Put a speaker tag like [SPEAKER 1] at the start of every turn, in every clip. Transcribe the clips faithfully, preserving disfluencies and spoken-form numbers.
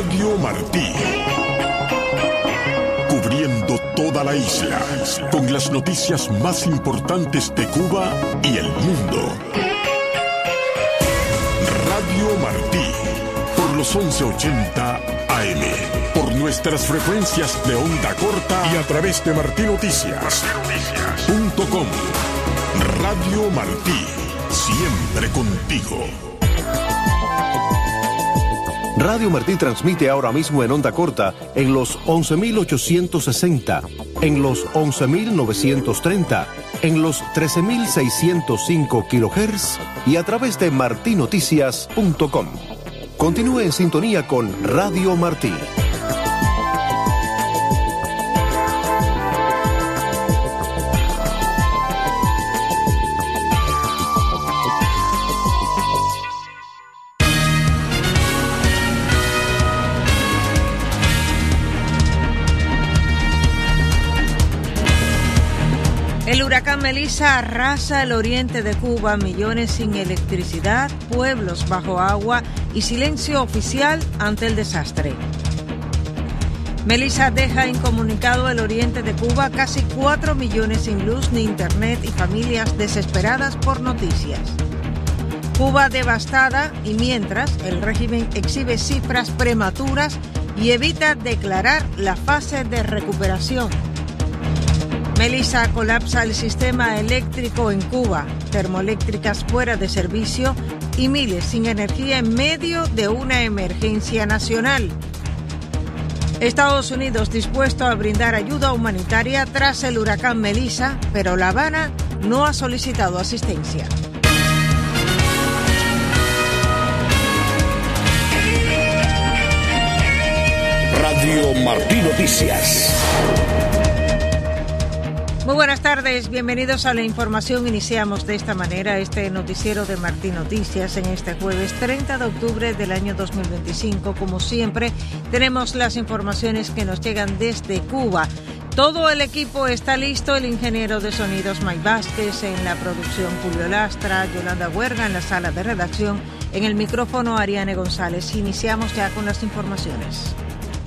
[SPEAKER 1] Radio Martí. Cubriendo toda la isla, con las noticias más importantes de Cuba y el mundo. Radio Martí, por los once ochenta A M, por nuestras frecuencias de onda corta y a través de martinoticias punto com. Radio Martí, siempre contigo.
[SPEAKER 2] Radio Martí transmite ahora mismo en onda corta en los once mil ochocientos sesenta, en los once mil novecientos treinta, en los trece mil seiscientos cinco kilohertz y a través de martinoticias punto com. Continúe en sintonía con Radio Martí.
[SPEAKER 3] El huracán Melissa arrasa el oriente de Cuba, millones sin electricidad, pueblos bajo agua y silencio oficial ante el desastre. Melissa deja incomunicado el oriente de Cuba, casi cuatro millones sin luz ni internet y familias desesperadas por noticias. Cuba devastada y mientras el régimen exhibe cifras prematuras y evita declarar la fase de recuperación. Melissa colapsa el sistema eléctrico en Cuba, termoeléctricas fuera de servicio y miles sin energía en medio de una emergencia nacional. Estados Unidos dispuesto a brindar ayuda humanitaria tras el huracán Melissa, pero La Habana no ha solicitado asistencia.
[SPEAKER 1] Radio Martí Noticias.
[SPEAKER 3] Muy buenas tardes, bienvenidos a la información. Iniciamos de esta manera este noticiero de Martí Noticias en este jueves treinta de octubre del año dos mil veinticinco. Como siempre, tenemos las informaciones que nos llegan desde Cuba. Todo el equipo está listo, el ingeniero de sonidos Mike Vázquez, en la producción Julio Lastra, Yolanda Huerga en la sala de redacción, en el micrófono Ariane González. Iniciamos ya con las informaciones.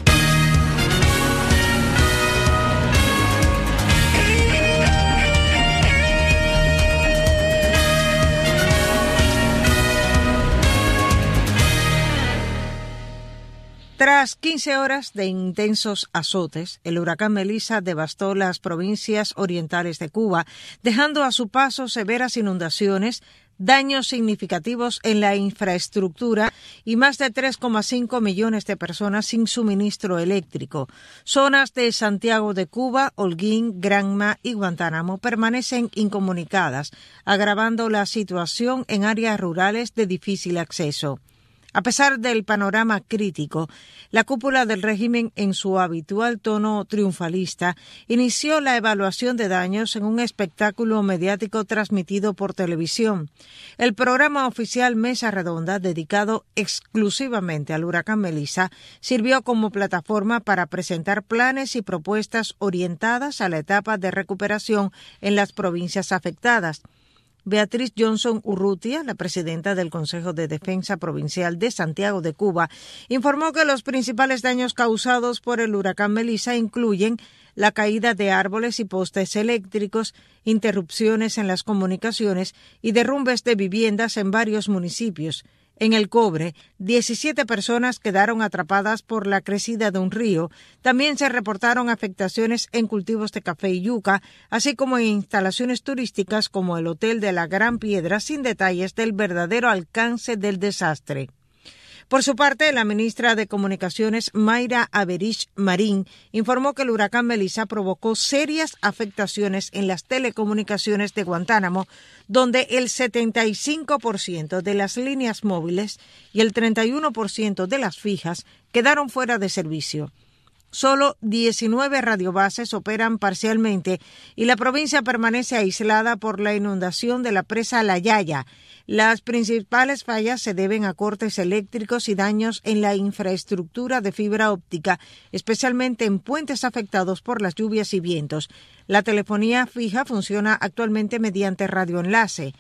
[SPEAKER 3] Tras quince horas de intensos azotes, el huracán Melissa devastó las provincias orientales de Cuba, dejando a su paso severas inundaciones, daños significativos en la infraestructura y más de tres coma cinco millones de personas sin suministro eléctrico. Zonas de Santiago de Cuba, Holguín, Granma y Guantánamo permanecen incomunicadas, agravando la situación en áreas rurales de difícil acceso. A pesar del panorama crítico, la cúpula del régimen, en su habitual tono triunfalista, inició la evaluación de daños en un espectáculo mediático transmitido por televisión. El programa oficial Mesa Redonda, dedicado exclusivamente al huracán Melissa, sirvió como plataforma para presentar planes y propuestas orientadas a la etapa de recuperación en las provincias afectadas. Beatriz Johnson Urrutia, la presidenta del Consejo de Defensa Provincial de Santiago de Cuba, informó que los principales daños causados por el huracán Melissa incluyen la caída de árboles y postes eléctricos, interrupciones en las comunicaciones y derrumbes de viviendas en varios municipios. En El Cobre, diecisiete personas quedaron atrapadas por la crecida de un río. También se reportaron afectaciones en cultivos de café y yuca, así como en instalaciones turísticas como el Hotel de la Gran Piedra, sin detalles del verdadero alcance del desastre. Por su parte, la ministra de Comunicaciones, Mayra Averich Marín, informó que el huracán Melissa provocó serias afectaciones en las telecomunicaciones de Guantánamo, donde el setenta y cinco por ciento de las líneas móviles y el treinta y uno por ciento de las fijas quedaron fuera de servicio. Solo diecinueve radiobases operan parcialmente y la provincia permanece aislada por la inundación de la presa La Yaya. Las principales fallas se deben a cortes eléctricos y daños en la infraestructura de fibra óptica, especialmente en puentes afectados por las lluvias y vientos. La telefonía fija funciona actualmente mediante radioenlace.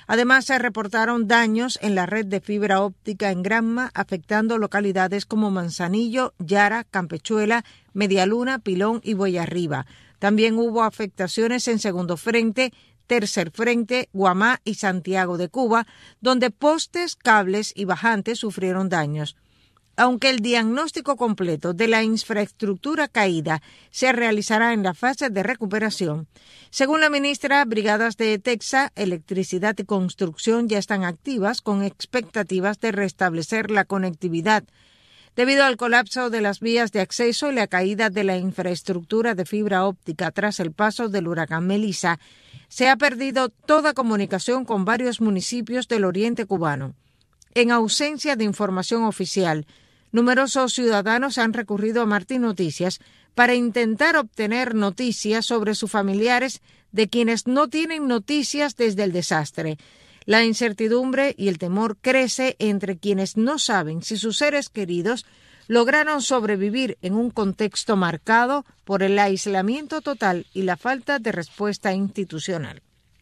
[SPEAKER 3] Además, se reportaron daños en la red de fibra óptica en Granma, afectando localidades como Manzanillo, Yara, Campechuela, Medialuna, Pilón y Boyarriba. También hubo afectaciones en Segundo Frente, Tercer Frente, Guamá y Santiago de Cuba, donde postes, cables y bajantes sufrieron daños. Aunque el diagnóstico completo de la infraestructura caída se realizará en la fase de recuperación, según la ministra, brigadas de Texa, Electricidad y Construcción ya están activas con expectativas de restablecer la conectividad. Debido al colapso de las vías de acceso y la caída de la infraestructura de fibra óptica tras el paso del huracán Melissa, se ha perdido toda comunicación con varios municipios del oriente cubano. En ausencia de información oficial, numerosos ciudadanos han recurrido a Martín Noticias para intentar obtener noticias sobre sus familiares de quienes no tienen noticias desde el desastre. La incertidumbre y el temor crece entre quienes no saben si sus seres queridos lograron sobrevivir en un contexto marcado por el aislamiento total y la falta de respuesta institucional.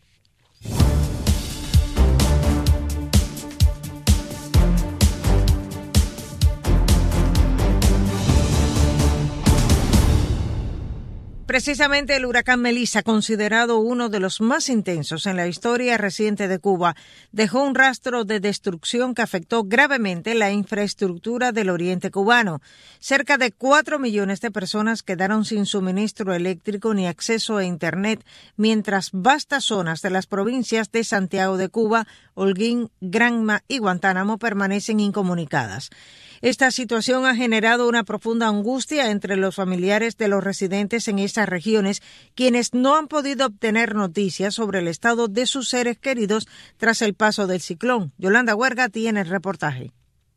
[SPEAKER 3] Precisamente el huracán Melissa, considerado uno de los más intensos en la historia reciente de Cuba, dejó un rastro de destrucción que afectó gravemente la infraestructura del oriente cubano. Cerca de cuatro millones de personas quedaron sin suministro eléctrico ni acceso a Internet, mientras vastas zonas de las provincias de Santiago de Cuba, Holguín, Granma y Guantánamo permanecen incomunicadas. Esta situación ha generado una profunda angustia entre los familiares de los residentes en esas regiones, quienes no han podido obtener noticias sobre el estado de sus seres queridos tras el paso del ciclón. Yolanda Huerga tiene el reportaje.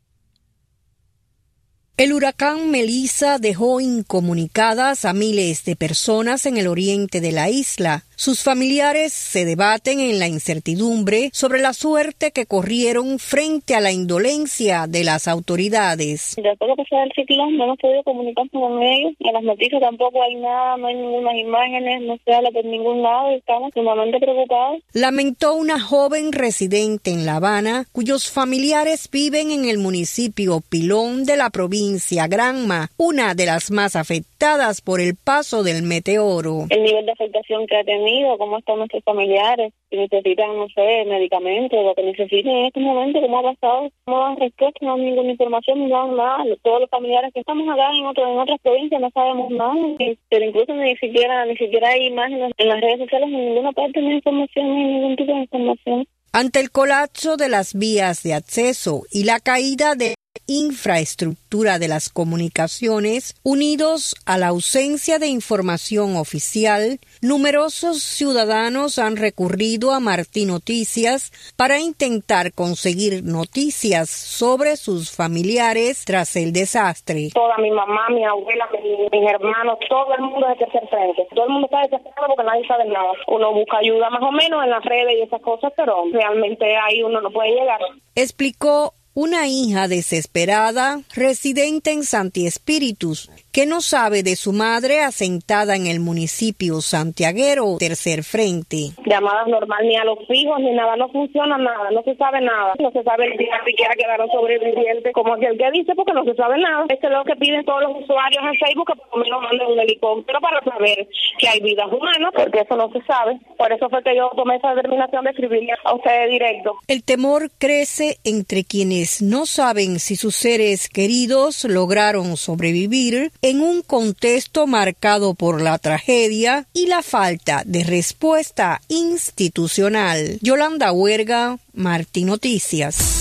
[SPEAKER 4] El huracán Melissa dejó incomunicadas a miles de personas en el oriente de la isla. Sus familiares se debaten en la incertidumbre sobre la suerte que corrieron frente a la indolencia de las autoridades.
[SPEAKER 5] Después de pasar el ciclón no hemos podido comunicarnos con ellos. En las noticias tampoco hay nada, no hay ninguna imágenes, no se habla por ningún lado y estamos sumamente preocupados.
[SPEAKER 4] Lamentó una joven residente en La Habana cuyos familiares viven en el municipio Pilón de la provincia Granma, una de las más afectadas por el paso del meteoro.
[SPEAKER 5] El nivel de afectación que ha tenido, cómo están nuestros familiares, si necesitan, no sé, medicamentos, lo que necesiten en este momento, cómo ha pasado, no dan respuesta, no dan ninguna información, no dan nada. Todos los familiares que estamos acá en, otro, en otras provincias no sabemos nada, pero incluso ni siquiera, ni siquiera hay imágenes en las redes sociales, en ninguna parte no hay información, no hay ningún tipo de información.
[SPEAKER 4] Ante el colapso de las vías de acceso y la caída de infraestructura de las comunicaciones, unidos a la ausencia de información oficial, numerosos ciudadanos han recurrido a Martín Noticias para intentar conseguir noticias sobre sus familiares tras el desastre.
[SPEAKER 5] Toda mi mamá, mi abuela, mis, mis hermanos, todo el mundo es de tercer frente. Todo el mundo está desesperado porque nadie sabe nada. Uno busca ayuda más o menos en las redes y esas cosas, pero realmente ahí uno no puede llegar.
[SPEAKER 4] Explicó una hija desesperada, residente en Santi Espíritus, que no sabe de su madre asentada en el municipio santiaguero Tercer Frente.
[SPEAKER 5] Llamadas normal, ni a los hijos, ni nada, no funciona nada, no se sabe nada. No se sabe el día siquiera quedaron sobrevivientes, como aquel que dice, porque no se sabe nada. Esto es lo que piden todos los usuarios en Facebook, que por lo menos manden un helicóptero para saber que hay vidas humanas, porque eso no se sabe. Por eso fue que yo tomé esa determinación de escribirle a ustedes directo.
[SPEAKER 4] El temor crece entre quienes no saben si sus seres queridos lograron sobrevivir en un contexto marcado por la tragedia y la falta de respuesta institucional. Yolanda Huerga, Martín Noticias.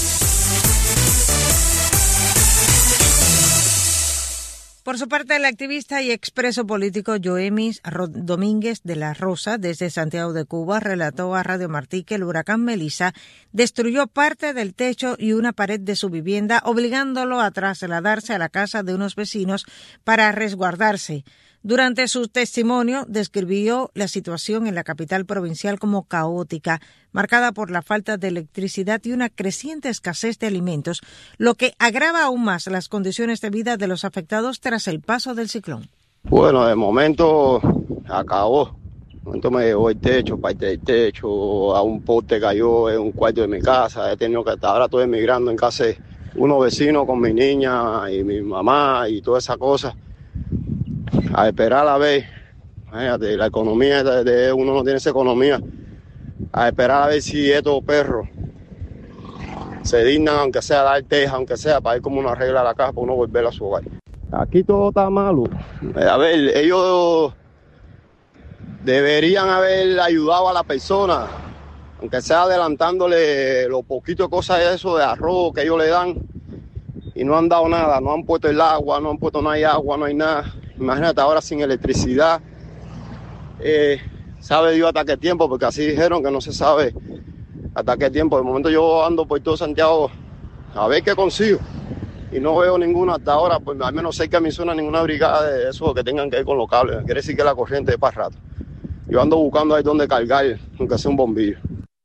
[SPEAKER 3] Por su parte, el activista y expreso político Yoemis Domínguez de la Rosa, desde Santiago de Cuba, relató a Radio Martí que el huracán Melissa destruyó parte del techo y una pared de su vivienda, obligándolo a trasladarse a la casa de unos vecinos para resguardarse. Durante su testimonio, describió la situación en la capital provincial como caótica, marcada por la falta de electricidad y una creciente escasez de alimentos, lo que agrava aún más las condiciones de vida de los afectados tras el paso del ciclón.
[SPEAKER 6] Bueno, de momento acabó Entonces me llevó el techo, parte del techo, a un poste cayó en un cuarto de mi casa. He tenido que hasta ahora estoy emigrando en casa de unos vecinos con mi niña y mi mamá y toda esa cosa. A esperar a ver, fíjate, la economía de, de uno no tiene esa economía. A esperar a ver si estos perros se dignan, aunque sea dar teja, aunque sea para ver cómo uno arregla la casa para uno volver a su hogar. Aquí todo está malo. A ver, ellos deberían haber ayudado a la persona, aunque sea adelantándole lo poquito de cosas de eso de arroz que ellos le dan, y no han dado nada, no han puesto el agua, no han puesto, no hay agua, no hay nada. Imagínate ahora sin electricidad, eh, sabe Dios hasta qué tiempo, porque así dijeron que no se sabe hasta qué tiempo. De momento yo ando por todo Santiago a ver qué consigo, y no veo ninguna hasta ahora, pues al menos cerca de mi zona, ninguna brigada de eso que tengan que ir con los cables. Quiere decir que la corriente es para rato. Yo ando buscando ahí donde cargar, aunque sea un bombillo.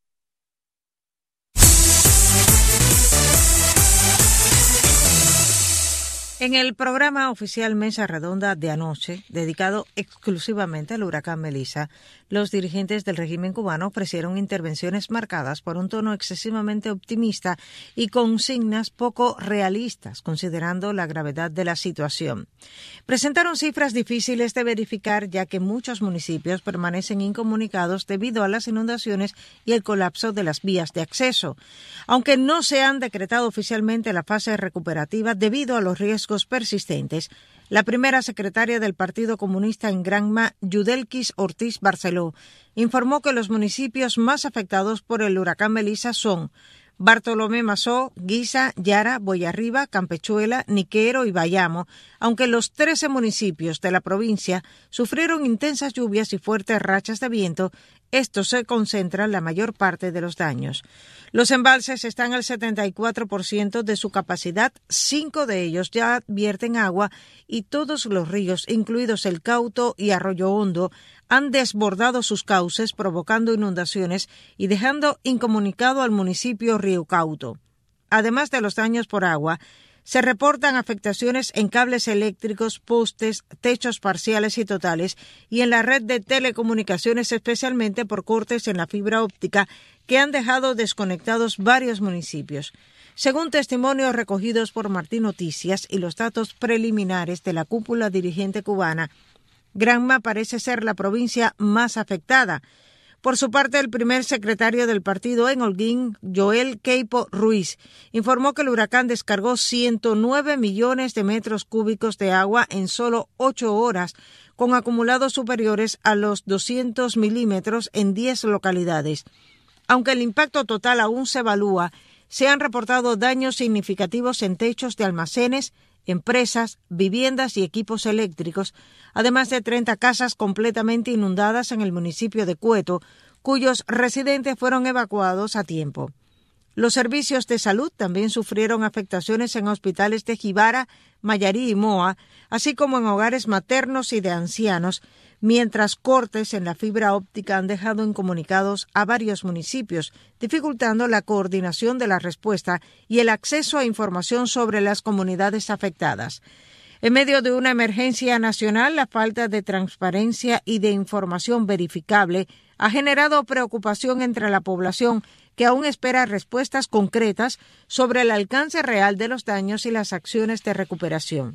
[SPEAKER 3] En el programa oficial Mesa Redonda de anoche, dedicado exclusivamente al huracán Melissa, los dirigentes del régimen cubano ofrecieron intervenciones marcadas por un tono excesivamente optimista y consignas poco realistas, considerando la gravedad de la situación. Presentaron cifras difíciles de verificar, ya que muchos municipios permanecen incomunicados debido a las inundaciones y el colapso de las vías de acceso. Aunque no se han decretado oficialmente la fase recuperativa debido a los riesgos persistentes, la primera secretaria del Partido Comunista en Granma, Yudelkis Ortiz Barceló, informó que los municipios más afectados por el huracán Melissa son Bartolomé Mazó, Guisa, Yara, Boyarriba, Campechuela, Niquero y Bayamo, aunque los trece municipios de la provincia sufrieron intensas lluvias y fuertes rachas de viento. Estos se concentran la mayor parte de los daños. Los embalses están al setenta y cuatro por ciento de su capacidad, cinco de ellos ya vierten agua y todos los ríos, incluidos el Cauto y Arroyo Hondo, han desbordado sus cauces, provocando inundaciones y dejando incomunicado al municipio Río Cauto. Además de los daños por agua, se reportan afectaciones en cables eléctricos, postes, techos parciales y totales y en la red de telecomunicaciones, especialmente por cortes en la fibra óptica que han dejado desconectados varios municipios. Según testimonios recogidos por Martín Noticias y los datos preliminares de la cúpula dirigente cubana, Granma parece ser la provincia más afectada. Por su parte, el primer secretario del partido en Holguín, Joel Queipo Ruiz, informó que el huracán descargó ciento nueve millones de metros cúbicos de agua en solo ocho horas, con acumulados superiores a los doscientos milímetros en diez localidades. Aunque el impacto total aún se evalúa, se han reportado daños significativos en techos de almacenes, empresas, viviendas y equipos eléctricos, además de treinta casas completamente inundadas en el municipio de Cueto, cuyos residentes fueron evacuados a tiempo. Los servicios de salud también sufrieron afectaciones en hospitales de Jibara, Mayarí y Moa, así como en hogares maternos y de ancianos, mientras cortes en la fibra óptica han dejado incomunicados a varios municipios, dificultando la coordinación de la respuesta y el acceso a información sobre las comunidades afectadas. En medio de una emergencia nacional, la falta de transparencia y de información verificable ha generado preocupación entre la población, que aún espera respuestas concretas sobre el alcance real de los daños y las acciones de recuperación.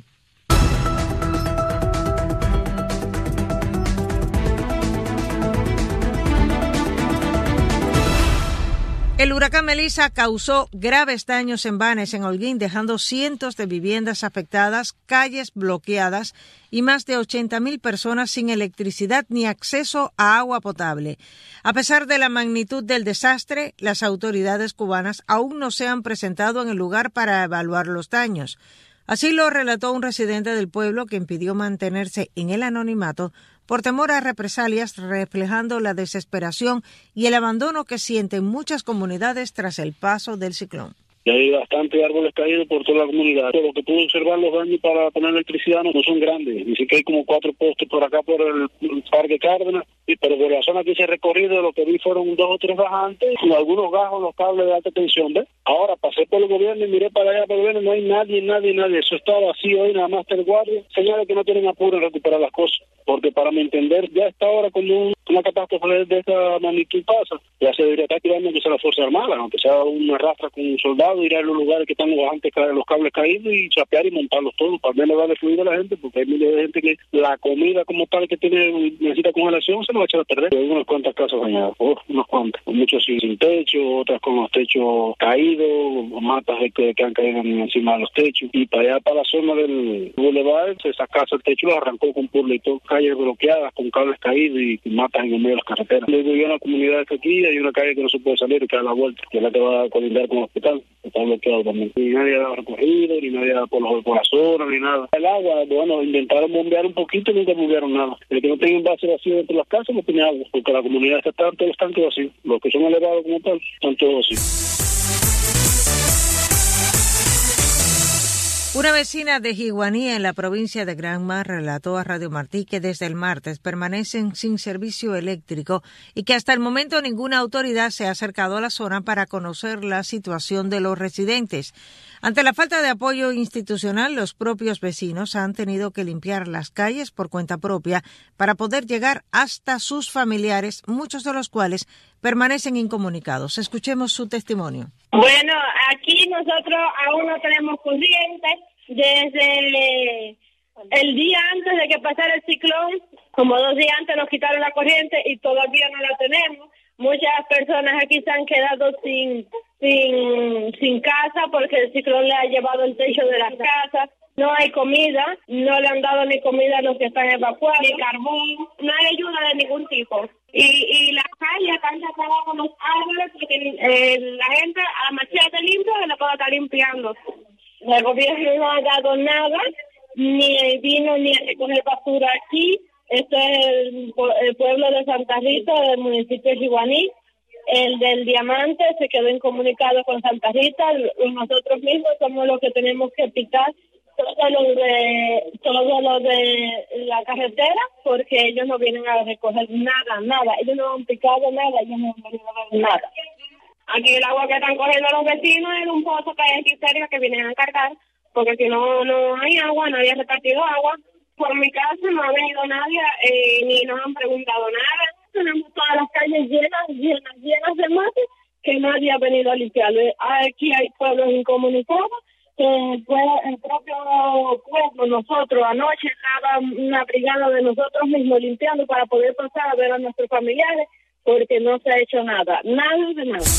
[SPEAKER 3] El huracán Melissa causó graves daños en Banes, en Holguín, dejando cientos de viviendas afectadas, calles bloqueadas y más de ochenta mil personas sin electricidad ni acceso a agua potable. A pesar de la magnitud del desastre, las autoridades cubanas aún no se han presentado en el lugar para evaluar los daños. Así lo relató un residente del pueblo, que pidió mantenerse en el anonimato por temor a represalias, reflejando la desesperación y el abandono que sienten muchas comunidades tras el paso del ciclón.
[SPEAKER 7] Hay bastantes árboles caídos por toda la comunidad. Por lo que pude observar, los daños para poner electricidad no son grandes. Dice que hay como cuatro postes por acá por el, el Parque Cárdenas, y pero por la zona que hice recorrido, lo que vi fueron dos o tres bajantes y algunos gajos, los cables de alta tensión, ¿ves? Ahora pasé por el gobierno y miré para allá por el gobierno, no hay nadie, nadie, nadie. Eso está vacío hoy, nada más está el guardia. Señales que no tienen apuro en recuperar las cosas. Porque para mi entender, ya a esta hora, cuando un, una catástrofe de esta magnitud pasa, ya se debería estar tirando que sea la Fuerza Armada, aunque sea una rastra con un soldado, ir a los lugares que están los, antes, los cables caídos y chapear y montarlos todos, para menos darle fluido a la gente, porque hay miles de gente que la comida como tal que tiene necesita congelación se lo va a echar a perder. Hay unas cuantas casas dañadas, oh, unas cuantas, muchos sin, sin techo, otras con los techos caídos, matas que, que han caído encima de los techos, y para allá, para la zona del boulevard, esas casas, el techo los arrancó con purla y todo, calles bloqueadas, con cables caídos y, y matas en el medio de las carreteras. Le digo yo a la comunidad que aquí hay una calle que no se puede salir y que da la vuelta, que es la que va a colindar con el hospital, está bloqueado también. Ni nadie ha recorrido, ni nadie ha por, los, por la zona, ni nada. El agua, bueno, intentaron bombear un poquito y nunca bombearon nada. El que no tenga envase vacío dentro de las casas no tiene agua, porque la comunidad está todos los tanques vacíos. Los que son elevados como tal, están todos vacíos.
[SPEAKER 3] Una vecina de Jiguaní, en la provincia de Granma, relató a Radio Martí que desde el martes permanecen sin servicio eléctrico y que hasta el momento ninguna autoridad se ha acercado a la zona para conocer la situación de los residentes. Ante la falta de apoyo institucional, los propios vecinos han tenido que limpiar las calles por cuenta propia para poder llegar hasta sus familiares, muchos de los cuales permanecen incomunicados. Escuchemos su testimonio.
[SPEAKER 8] Bueno, aquí nosotros aún no tenemos corriente. Desde el día antes de que pasara el ciclón, como dos días antes nos quitaron la corriente y todavía no la tenemos. Muchas personas aquí se han quedado sin sin sin casa porque el ciclón le ha llevado el techo de las casas. No hay comida, no le han dado ni comida a los que están evacuados, ni carbón, no hay ayuda de ningún tipo. Y y las calles están tapadas con los árboles porque eh, la gente a machete limpio se la puede estar limpiando. El gobierno no ha dado nada, ni vino ni a recoger basura aquí. Este es el, el pueblo de Santa Rita, del municipio de Jiguaní. El del Diamante se quedó incomunicado con Santa Rita. Nosotros mismos somos los que tenemos que picar todo lo de todo lo de la carretera, porque ellos no vienen a recoger nada, nada. Ellos no han picado nada, ellos no han venido a ver nada. Aquí el agua que están cogiendo los vecinos es un pozo que hay aquí cerca que vienen a cargar, porque si no no hay agua, nadie ha repartido agua. Por mi casa no ha venido nadie, eh, ni nos han preguntado nada. Tenemos todas las calles llenas, llenas, llenas de mate, que nadie ha venido a limpiarlo. Aquí hay pueblos incomunicados, que el propio pueblo, nosotros, anoche estaba una brigada de nosotros mismos limpiando para poder pasar a ver a nuestros familiares, porque no se ha hecho nada, nada de nada.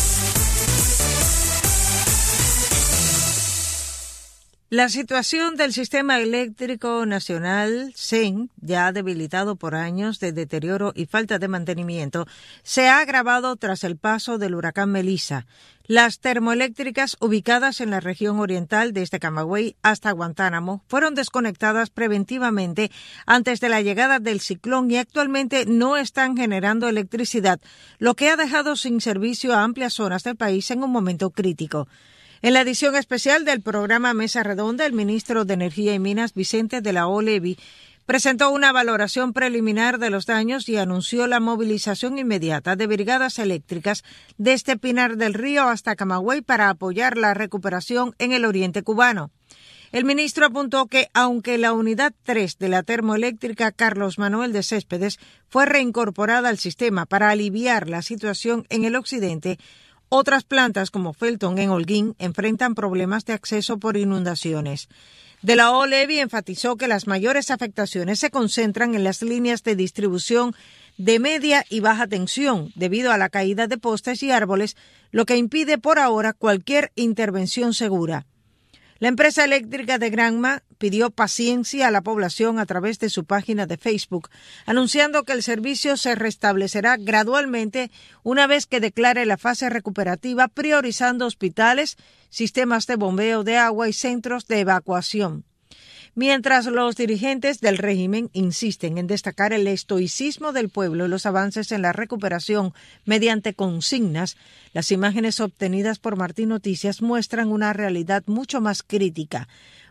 [SPEAKER 3] La situación del Sistema Eléctrico Nacional, S E N, ya debilitado por años de deterioro y falta de mantenimiento, se ha agravado tras el paso del huracán Melissa. Las termoeléctricas ubicadas en la región oriental desde Camagüey hasta Guantánamo fueron desconectadas preventivamente antes de la llegada del ciclón y actualmente no están generando electricidad, lo que ha dejado sin servicio a amplias zonas del país en un momento crítico. En la edición especial del programa Mesa Redonda, el ministro de Energía y Minas, Vicente de la O Levi, presentó una valoración preliminar de los daños y anunció la movilización inmediata de brigadas eléctricas desde Pinar del Río hasta Camagüey para apoyar la recuperación en el oriente cubano. El ministro apuntó que, aunque la unidad tres de la termoeléctrica Carlos Manuel de Céspedes fue reincorporada al sistema para aliviar la situación en el occidente, otras plantas como Felton en Holguín enfrentan problemas de acceso por inundaciones. De la O Levi enfatizó que las mayores afectaciones se concentran en las líneas de distribución de media y baja tensión debido a la caída de postes y árboles, lo que impide por ahora cualquier intervención segura. La empresa eléctrica de Granma pidió paciencia a la población a través de su página de Facebook, anunciando que el servicio se restablecerá gradualmente una vez que declare la fase recuperativa, priorizando hospitales, sistemas de bombeo de agua y centros de evacuación. Mientras los dirigentes del régimen insisten en destacar el estoicismo del pueblo y los avances en la recuperación mediante consignas, las imágenes obtenidas por Martín Noticias muestran una realidad mucho más crítica.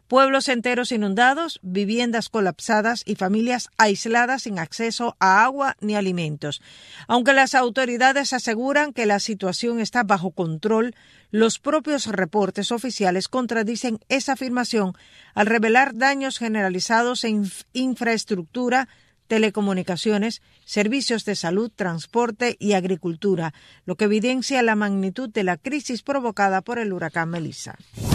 [SPEAKER 3] Pueblos enteros inundados, viviendas colapsadas y familias aisladas sin acceso a agua ni alimentos. Aunque las autoridades aseguran que la situación está bajo control, los propios reportes oficiales contradicen esa afirmación al revelar daños generalizados en infraestructura, telecomunicaciones, servicios de salud, transporte y agricultura, lo que evidencia la magnitud de la crisis provocada por el huracán Melissa.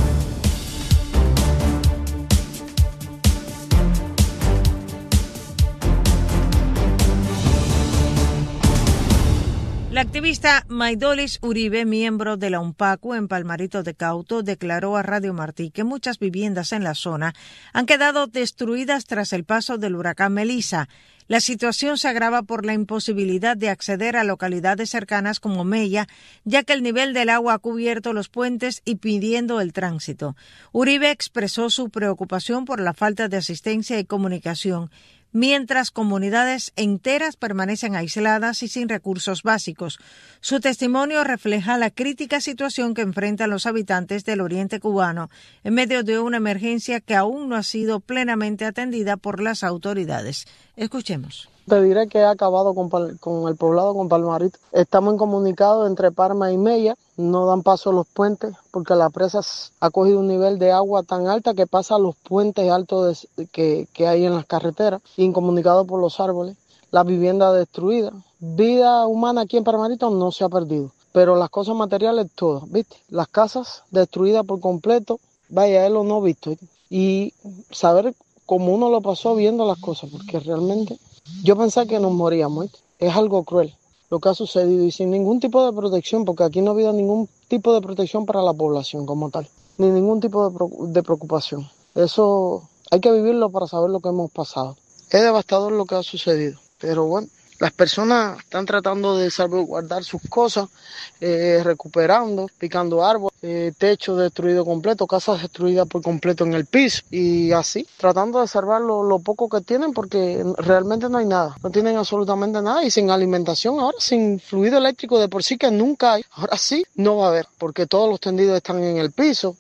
[SPEAKER 3] La activista Maidolis Uribe, miembro de la UNPACU en Palmarito de Cauto, declaró a Radio Martí que muchas viviendas en la zona han quedado destruidas tras el paso del huracán Melissa. La situación se agrava por la imposibilidad de acceder a localidades cercanas como Mella, ya que el nivel del agua ha cubierto los puentes impidiendo el tránsito. Uribe expresó su preocupación por la falta de asistencia y comunicación, mientras comunidades enteras permanecen aisladas y sin recursos básicos. Su testimonio refleja la crítica situación que enfrentan los habitantes del oriente cubano en medio de una emergencia que aún no ha sido plenamente atendida por las autoridades. Escuchemos.
[SPEAKER 9] Te diré que he acabado con, con el poblado, con Palmarito. Estamos incomunicados entre Parma y Mella. No dan paso a los puentes porque la presa ha cogido un nivel de agua tan alta que pasa a los puentes altos de, que, que hay en las carreteras. Incomunicado por los árboles. La vivienda destruida. Vida humana aquí en Palmarito no se ha perdido. Pero las cosas materiales todas, ¿viste? Las casas destruidas por completo. Vaya, él lo no visto. Y saber cómo uno lo pasó viendo las cosas, porque realmente yo pensé que nos moríamos, ¿eh? Es algo cruel lo que ha sucedido y sin ningún tipo de protección, porque aquí no ha habido ningún tipo de protección para la población como tal, ni ningún tipo de, de preocupación. Eso hay que vivirlo para saber lo que hemos pasado. Es devastador lo que ha sucedido, pero bueno, las personas están tratando de salvaguardar sus cosas, eh, recuperando, picando árboles, eh, techo destruido completo, casas destruidas por completo en el piso y así, tratando de salvar lo, lo poco que tienen porque realmente no hay nada, no tienen absolutamente nada y sin alimentación, ahora sin fluido eléctrico de por sí que nunca hay, ahora sí no va a haber porque todos los tendidos están en el piso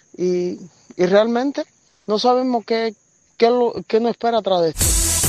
[SPEAKER 9] y, y realmente no sabemos qué, qué, lo, qué nos espera atrás de esto.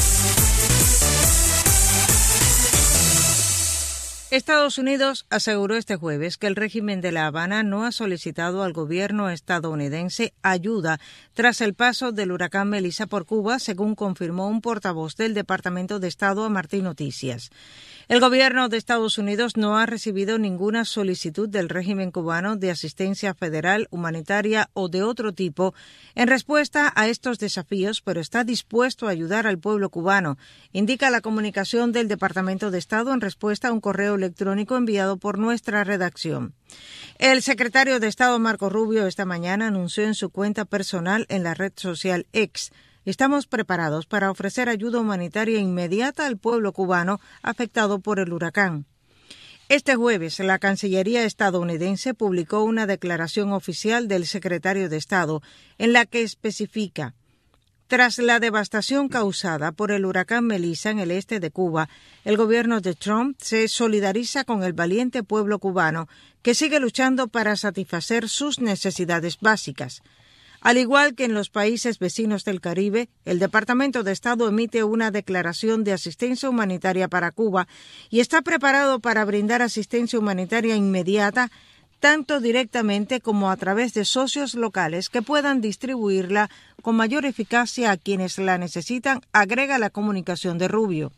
[SPEAKER 3] Estados Unidos aseguró este jueves que el régimen de La Habana no ha solicitado al gobierno estadounidense ayuda tras el paso del huracán Melissa por Cuba, según confirmó un portavoz del Departamento de Estado a Martí Noticias. El gobierno de Estados Unidos no ha recibido ninguna solicitud del régimen cubano de asistencia federal, humanitaria o de otro tipo en respuesta a estos desafíos, pero está dispuesto a ayudar al pueblo cubano, indica la comunicación del Departamento de Estado en respuesta a un correo electrónico enviado por nuestra redacción. El secretario de Estado Marco Rubio esta mañana anunció en su cuenta personal en la red social X: estamos preparados para ofrecer ayuda humanitaria inmediata al pueblo cubano afectado por el huracán. Este jueves, la Cancillería estadounidense publicó una declaración oficial del secretario de Estado en la que especifica: tras la devastación causada por el huracán Melissa en el este de Cuba, el gobierno de Trump se solidariza con el valiente pueblo cubano que sigue luchando para satisfacer sus necesidades básicas. Al igual que en los países vecinos del Caribe, el Departamento de Estado emite una declaración de asistencia humanitaria para Cuba y está preparado para brindar asistencia humanitaria inmediata, tanto directamente como a través de socios locales que puedan distribuirla con mayor eficacia a quienes la necesitan, agrega la comunicación de Rubio.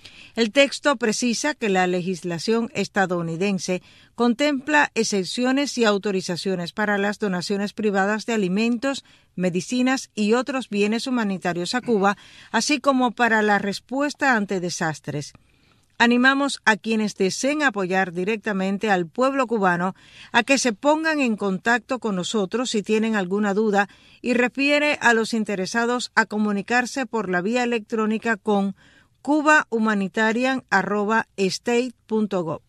[SPEAKER 3] El texto precisa que la legislación estadounidense contempla exenciones y autorizaciones para las donaciones privadas de alimentos, medicinas y otros bienes humanitarios a Cuba, así como para la respuesta ante desastres. Animamos a quienes deseen apoyar directamente al pueblo cubano a que se pongan en contacto con nosotros si tienen alguna duda y refiere a los interesados a comunicarse por la vía electrónica con cuba humanitarian arroba state punto gov.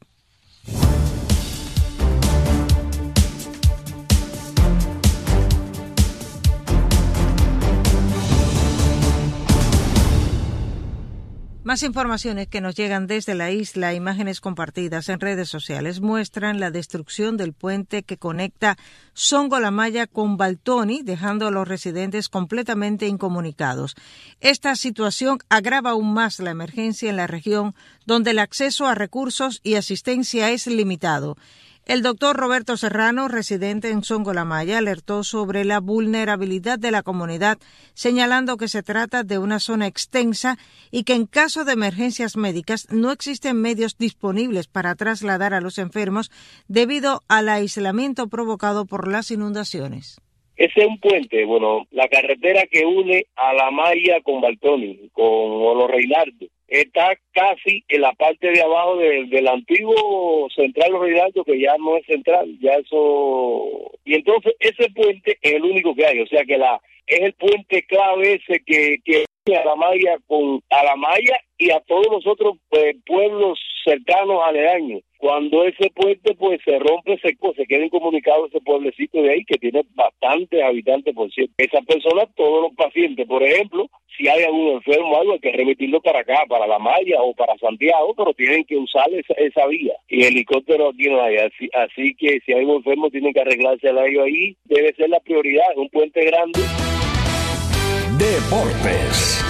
[SPEAKER 3] Más Más informaciones que nos llegan desde la isla, imágenes compartidas en redes sociales muestran la destrucción del puente que conecta Songo-La-Maya con Baltoni, dejando a los residentes completamente incomunicados. Esta situación agrava aún más la emergencia en la región, donde el acceso a recursos y asistencia es limitado. El doctor Roberto Serrano, residente en Songo-La-Maya, alertó sobre la vulnerabilidad de la comunidad, señalando que se trata de una zona extensa y que en caso de emergencias médicas no existen medios disponibles para trasladar a los enfermos debido al aislamiento provocado por las inundaciones.
[SPEAKER 10] Ese es un puente, bueno, la carretera que une a La Maya con Baltoni, con Olo Reinaldo. Está casi en la parte de abajo de, del antiguo Central Los Reinaldo, que ya no es central, ya eso... Y entonces ese puente es el único que hay, o sea que la es el puente clave ese que, que une a La Maya con a La Maya y a todos los otros eh, pueblos cercanos aledaños. Cuando ese puente pues se rompe, se, se queda incomunicado ese pueblecito de ahí que tiene bastantes habitantes, por cierto. Esas personas, todos los pacientes, por ejemplo, si hay algún enfermo o algo, hay que remitirlo para acá, para La Maya o para Santiago, pero tienen que usar esa, esa vía. Y helicóptero aquí no hay, así, así que si hay un enfermo tienen que arreglarse a ellos ahí. Debe ser la prioridad, es un puente grande.
[SPEAKER 1] Deportes.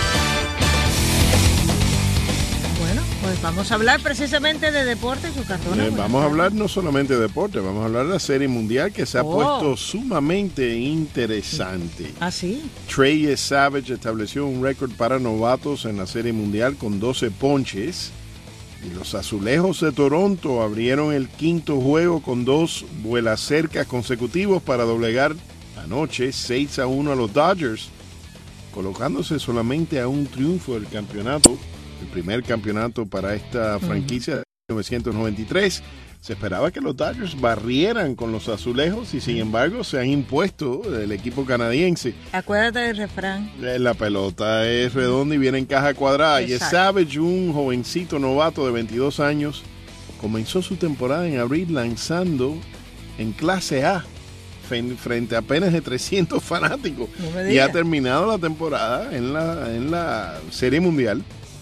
[SPEAKER 3] Pues vamos a hablar precisamente de deportes, su cartona.
[SPEAKER 11] Eh, vamos a hablar no solamente de deporte, vamos a hablar de la Serie Mundial que se ha oh. puesto sumamente interesante.
[SPEAKER 3] ¿Ah, sí?
[SPEAKER 11] Trey Savage estableció un récord para novatos en la Serie Mundial con doce ponches. Y los Azulejos de Toronto abrieron el quinto juego con dos vuelacercas consecutivos para doblegar anoche seis a uno a los Dodgers, colocándose solamente a un triunfo del campeonato. El primer campeonato para esta franquicia de mil novecientos noventa y tres. Se esperaba que los Dodgers barrieran con los Azulejos y sin embargo se han impuesto el equipo canadiense.
[SPEAKER 3] Acuérdate del refrán.
[SPEAKER 11] La pelota es redonda y viene en caja cuadrada. Exacto. Y Savage, un jovencito novato de veintidós años, comenzó su temporada en abril lanzando en clase A frente a apenas de trescientos fanáticos. No y ha terminado la temporada en la, en la Serie Mundial,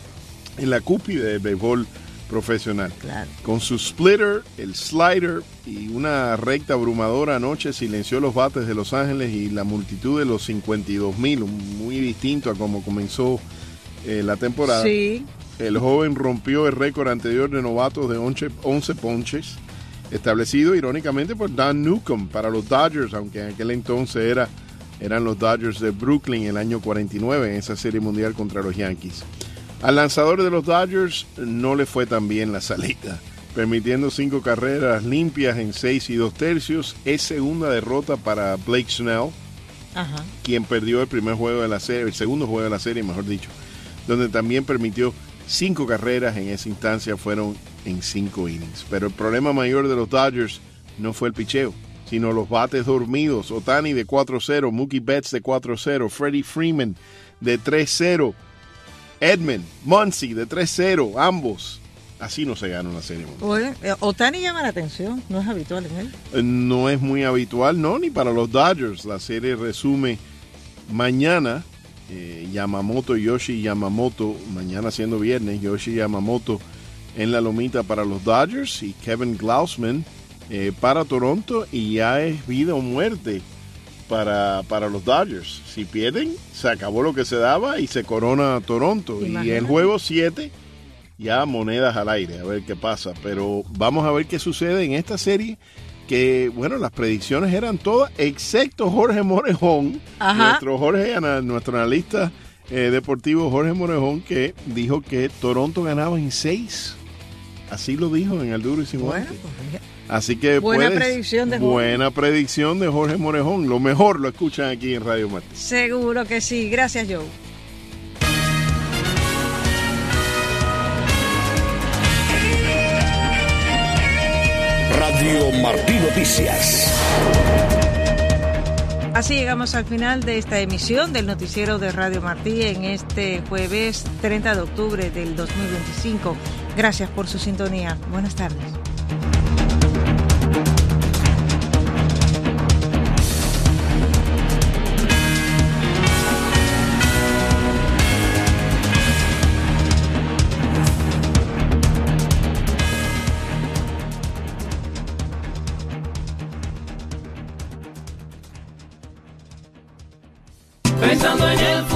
[SPEAKER 11] en la cúspide del béisbol profesional. Claro. Con su splitter, el slider y una recta abrumadora anoche silenció los bates de Los Ángeles y la multitud de los cincuenta y dos mil, muy distinto a como comenzó eh, la temporada.
[SPEAKER 3] Sí.
[SPEAKER 11] El joven rompió el récord anterior de novatos de once ponches, establecido irónicamente por Dan Newcomb para los Dodgers, aunque en aquel entonces era, eran los Dodgers de Brooklyn el año cuarenta y nueve en esa Serie Mundial contra los Yankees. Al lanzador de los Dodgers no le fue tan bien la salida, permitiendo cinco carreras limpias en seis y dos tercios. Es segunda derrota para Blake Snell, Ajá. quien perdió el primer juego de la serie, el segundo juego de la serie, mejor dicho, donde también permitió cinco carreras. En esa instancia fueron en cinco innings. Pero el problema mayor de los Dodgers no fue el picheo, sino los bates dormidos. Ohtani de cuatro cero, Mookie Betts de cuatro cero, Freddie Freeman de tres cero, Edman, Muncy de tres cero, ambos. Así no se gana una serie mundial.
[SPEAKER 3] Oye, Ohtani llama la atención, no es habitual en él.
[SPEAKER 11] No es muy habitual, no, ni para los Dodgers. La serie resume mañana. Eh, Yamamoto, Yoshi Yamamoto, mañana siendo viernes, Yoshi Yamamoto en la lomita para los Dodgers y Kevin Glausman eh, para Toronto, y ya es vida o muerte para, para los Dodgers. Si pierden, se acabó lo que se daba y se corona Toronto. Imagínate. Y el juego siete, ya monedas al aire, a ver qué pasa. Pero vamos a ver qué sucede en esta serie, que, bueno, las predicciones eran todas, excepto Jorge Morejón, Ajá. nuestro Jorge, nuestro analista eh, deportivo Jorge Morejón, que dijo que Toronto ganaba en seis. Así lo dijo en el Duro y Sin Guante. Bueno, pues, así que
[SPEAKER 3] buena
[SPEAKER 11] puedes,
[SPEAKER 3] predicción de Jorge.
[SPEAKER 11] Buena predicción de Jorge Morejón. Lo mejor lo escuchan aquí en Radio Martín.
[SPEAKER 3] Seguro que sí. Gracias, Joe.
[SPEAKER 1] Radio Martín Noticias.
[SPEAKER 3] Así llegamos al final de esta emisión del noticiero de Radio Martí en este jueves treinta de octubre del dos mil veinticinco. Gracias por su sintonía. Buenas tardes.
[SPEAKER 12] pensando en el futuro.